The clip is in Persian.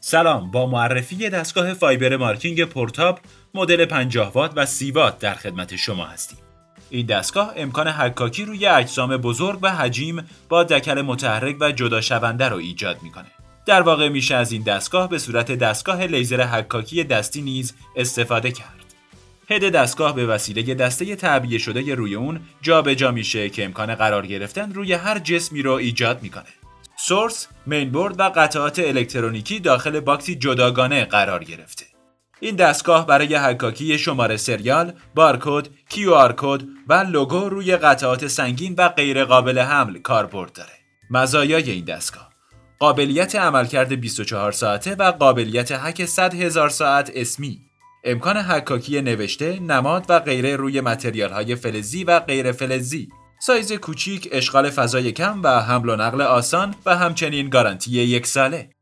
سلام، با معرفی دستگاه فایبر مارکینگ پورتاب مدل 50 وات و 30 وات در خدمت شما هستیم. این دستگاه امکان حکاکی روی اجسام بزرگ و حجیم با دکل متحرک و جدا شونده رو ایجاد میکنه. در واقع میشه از این دستگاه به صورت دستگاه لیزر حکاکی دستی نیز استفاده کرد. هد دستگاه به وسیله دسته تعبیه شده روی اون جابجا میشه که امکان قرار گرفتن روی هر جسمی رو ایجاد میکنه. سورس، مینبورد و قطعات الکترونیکی داخل باکسی جداگانه قرار گرفته. این دستگاه برای حکاکی شماره سریال، بارکد، QR کد و لوگو روی قطعات سنگین و غیر قابل حمل کاربرد داره. مزایای این دستگاه: قابلیت عملکرد 24 ساعته و قابلیت حک 100,000 ساعت اسمی. امکان حکاکی نوشته، نماد و غیره روی متریال‌های فلزی و غیر فلزی. سایز کوچیک، اشغال فضای کم و حمل و نقل آسان و همچنین گارانتی 1 ساله.